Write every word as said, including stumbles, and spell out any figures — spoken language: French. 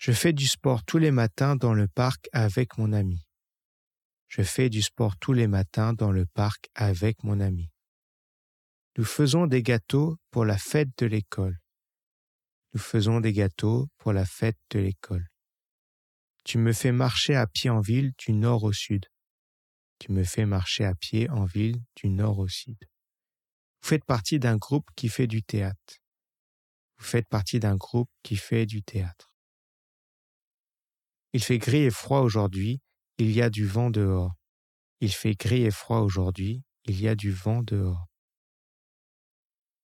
Je fais du sport tous les matins dans le parc avec mon ami. Je fais du sport tous les matins dans le parc avec mon ami. Nous faisons des gâteaux pour la fête de l'école. Nous faisons des gâteaux pour la fête de l'école. Tu me fais marcher à pied en ville du nord au sud. Tu me fais marcher à pied en ville du nord au sud. Vous faites partie d'un groupe qui fait du théâtre. Vous faites partie d'un groupe qui fait du théâtre. Il fait gris et froid aujourd'hui, il y a du vent dehors. Il fait gris et froid aujourd'hui, il y a du vent dehors.